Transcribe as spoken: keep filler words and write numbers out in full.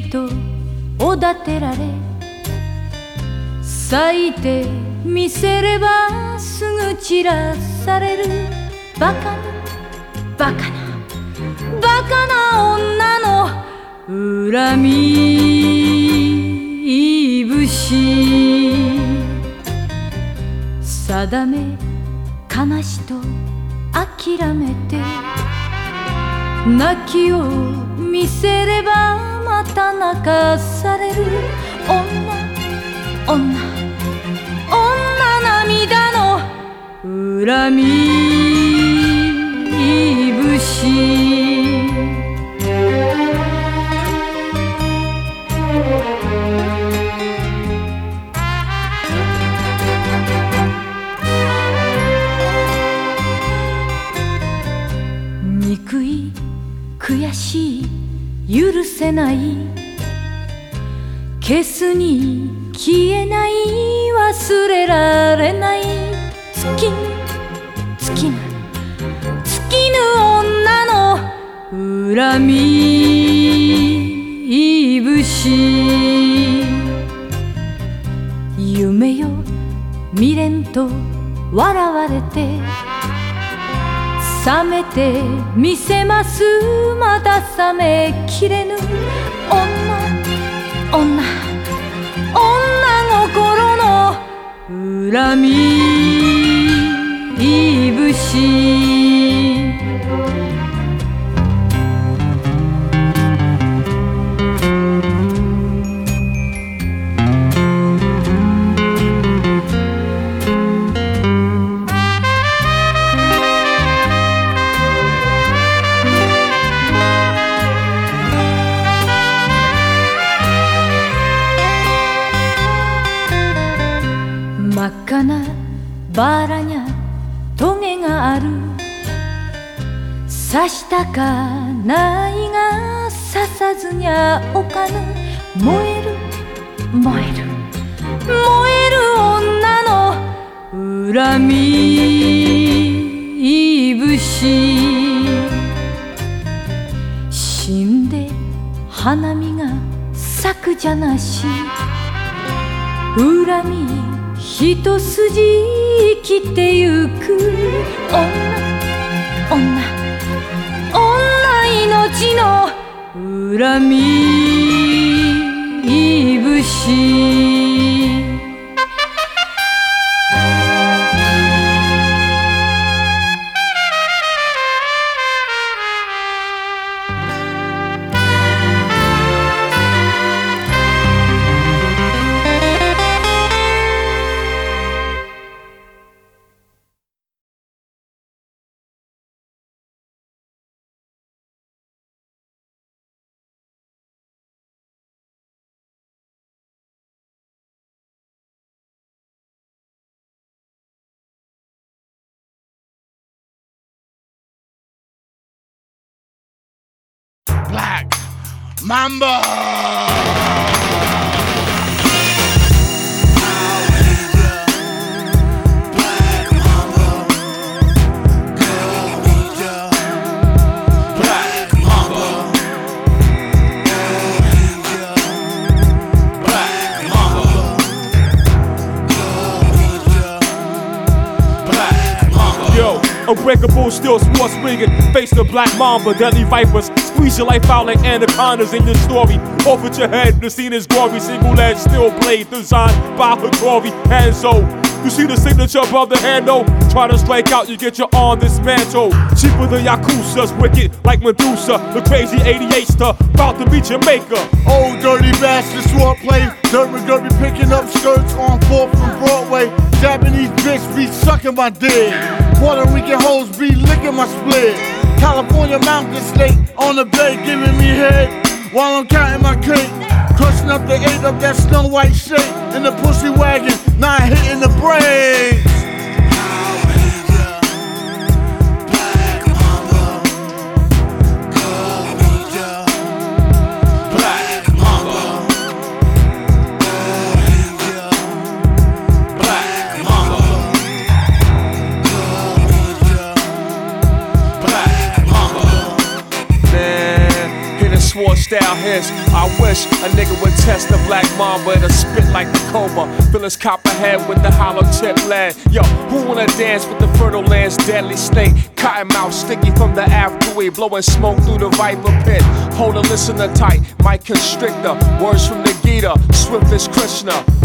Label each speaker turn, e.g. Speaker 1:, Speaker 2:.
Speaker 1: とおだてられ、咲いてみせればすぐ散らされる。バカなバカなバカな女の恨み節。定め悲しと諦めて、泣きを見せればまた泣かされる。女女女涙の恨み節。憎い悔しい許せない、消すに消えない忘れられない。尽きぬ尽きぬ尽きぬ女の恨み節。夢よ未練と笑われて、冷めてみせますまだ冷めきれぬ。女女女心の恨み節。真っ赤なバラにゃトゲがある。刺したかないが刺さずにゃおかぬ。燃える燃える燃える女の恨み節。死んで花見が咲くじゃなし、恨み一筋生きてゆく。女女女命の恨み節。
Speaker 2: Black Mamba.
Speaker 3: Unbreakable, still sports ringing. Face the black mamba, deadly vipers. Squeeze your life out like anacondas in your story. Off with your head, the scene is gory. Single edge, steel blade, designed by Hattori Hanzo. You see the signature above the handle. Try to strike out, you get your arm dismantled. Cheaper than Yakuza's, wicked like Medusa. The crazy eighty-eight-ster, about to beat Jamaica.
Speaker 2: Old dirty bastard, sword play. Dirt McGurry picking up skirts on fourth from Broadway. Japanese bitch be sucking my dick. Puerto Rican hoes be licking my split. California mountain snake on the bed giving me head while I'm counting my cake. Crushing up the eight of that Snow White shake in the pussy wagon, not hitting the brakes.
Speaker 3: style hits. I wish a nigga would test the black mamba and a spit like the cobra. Fill his copperhead with the hollow tip lead. Yo, who wanna dance with the fertile land's deadly snake? Cottonmouth sticky from the afterway, blowing smoke through the viper pit. Hold a listener tight, mic constrictor. Words from the Gita, swift as Krishna.